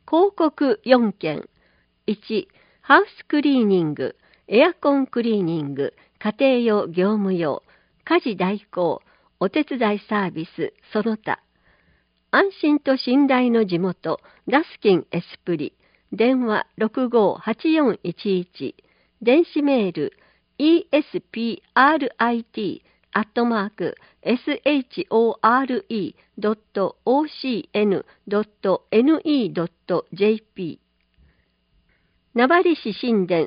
広告4件。1、ハウスクリーニング、エアコンクリーニング、家庭用業務用、家事代行、お手伝いサービス、その他。安心と信頼の地元、ダスキンエスプリ、電話658411、電子メール、esprit@shore.ocn.ne.jp。 名張市神殿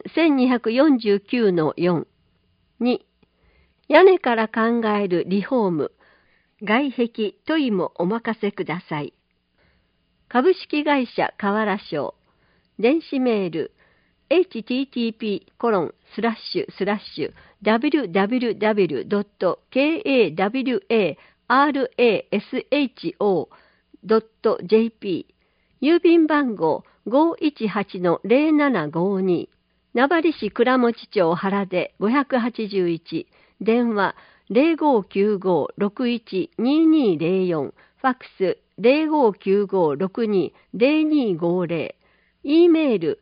1249-4。2、屋根から考えるリフォーム、外壁、トイもお任せください。株式会社河原商。電子メール、http://www.kawasho.jp。 郵便番号518-0752。名張市倉持町原出581。電話0595-612204。ファックス0595-620250。E メール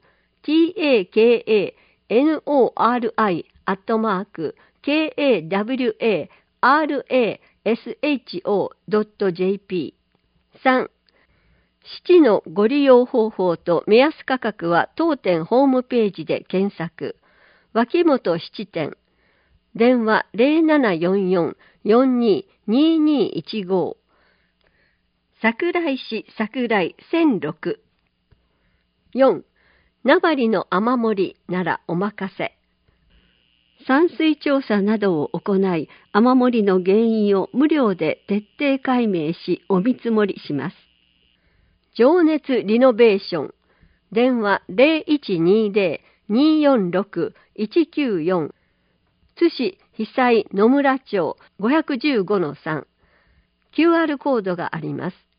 takanori@kawasho.jp。 3、7のご利用方法と目安価格は当店ホームページで検索。脇本七店。電話0744-422215。桜井市桜井1006。4、名張の雨漏りならお任せ。散水調査などを行い、雨漏りの原因を無料で徹底解明し、お見積もりします。情熱リノベーション。電話0120-246-194。津市被災野村町515-3。QR コードがあります。